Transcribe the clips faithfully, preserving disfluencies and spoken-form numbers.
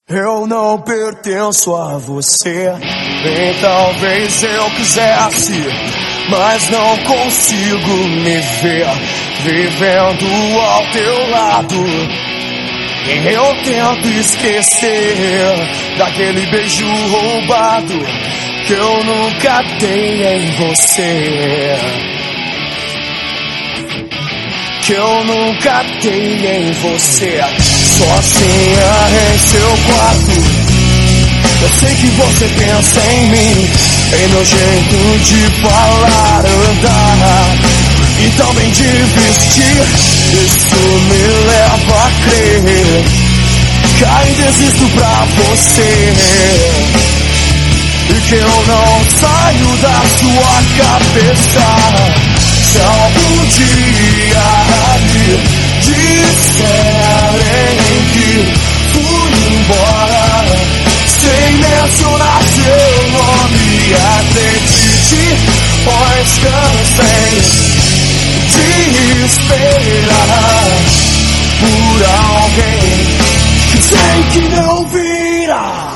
Eu não pertenço a você, nem talvez eu quisesse, mas não consigo me ver vivendo ao teu lado. E eu tento esquecer daquele beijo roubado que eu nunca dei em você, que eu nunca dei em você. Sozinha em seu quarto, eu sei que você pensa em mim, em meu jeito de falar, andar e também de vestir. Isso me leva a crer que ainda existo pra você e que eu não saio da sua cabeça. Se algum dia me disserem que fui embora sem mencionar seu nome, acredite, pois cansei de esperar por alguém que sei que não virá.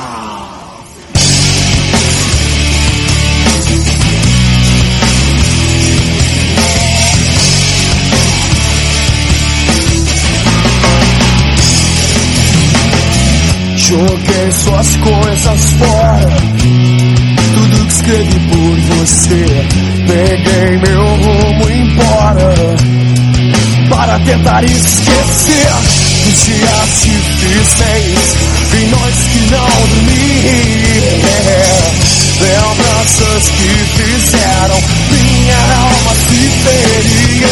Joguei suas coisas fora, tudo que escrevi por você. Peguei meu rumo embora para tentar esquecer os dias difíceis e noites que não dormi. Lembranças que fizeram minha alma se ferir.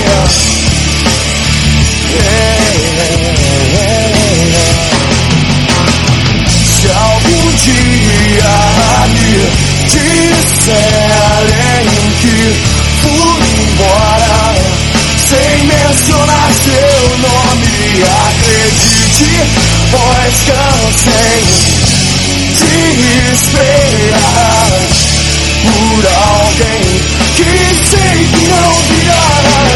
Se algum dia me disserem que fui embora sem mencionar seu nome, acredite, pois cansei de esperar por alguém que sei que não virá.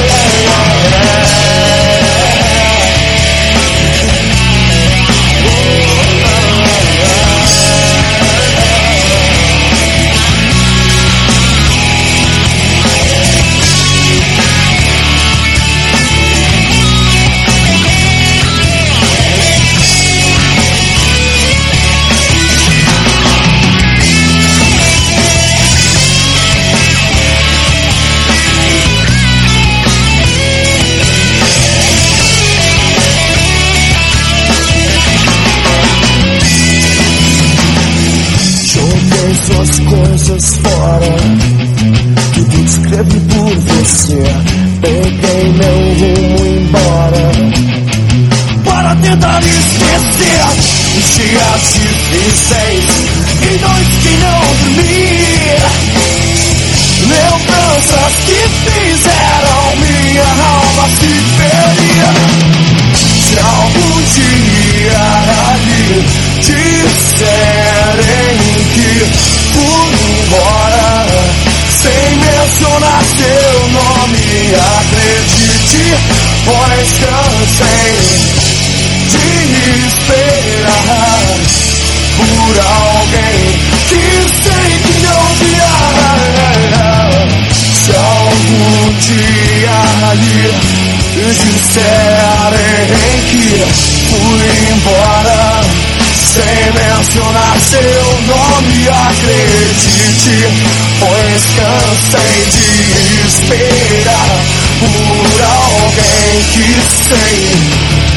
Suas coisas fora, tudo escrevi por você. Peguei meu rumo embora para tentar esquecer os dias difíceis e noites que não dormi. Lembranças que fizeram minha alma se ferir. Se algum dia me disserem que fui embora sem mencionar seu nome, acredite, pois cansei de esperar por alguém que sei que não virá. Se algum dia lhe disserem que fui embora sem mencionar seu nome, acredite, pois cansei de esperar por alguém que sei